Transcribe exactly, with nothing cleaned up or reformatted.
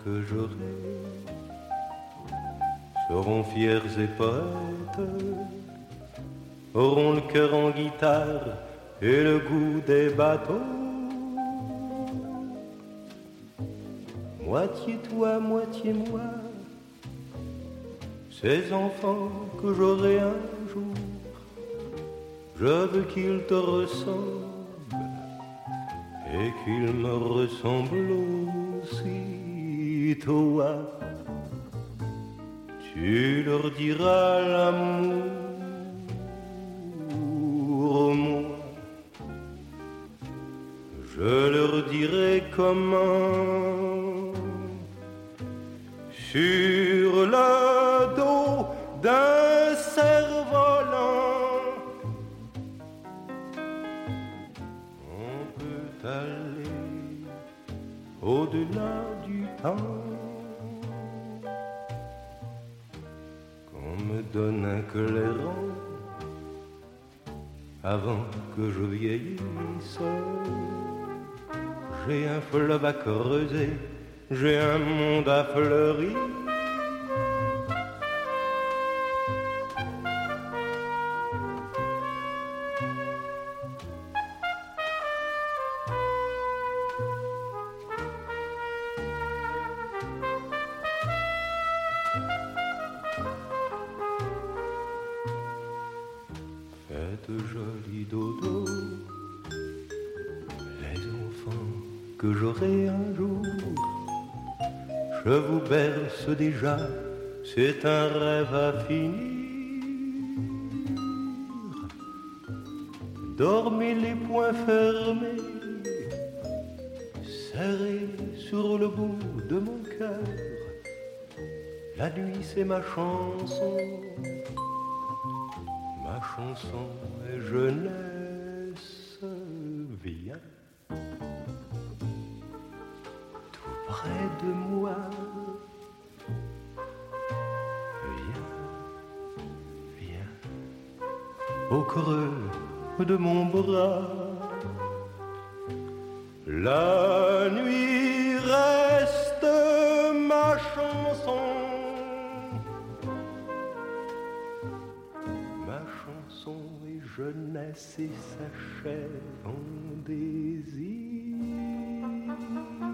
que j'aurai seront fiers et poètes, auront le cœur en guitare et le goût des bateaux. Moitié toi, moitié moi, ces enfants que j'aurai un jour, je veux qu'ils te ressemblent et qu'ils me ressemblent aussi. Toi, tu leur diras l'amour, moi, je leur dirai comment. Sur le dos d'un cerf-volant, on peut aller au-delà du temps. Qu'on me donne un clairon avant que je vieillisse. J'ai un fleuve à creuser, j'ai un monde à fleurir. Faites joli dodo, les enfants que j'aurai un jour. Je vous berce déjà, c'est un rêve à finir. Dormez les poings fermés, serrés sur le bout de mon cœur. La nuit c'est ma chanson, ma chanson est jeunesse. Viens tout près de moi, viens, viens au creux de mon bras. La nuit reste ma chanson, ma chanson est jeunesse et s'achève en désir.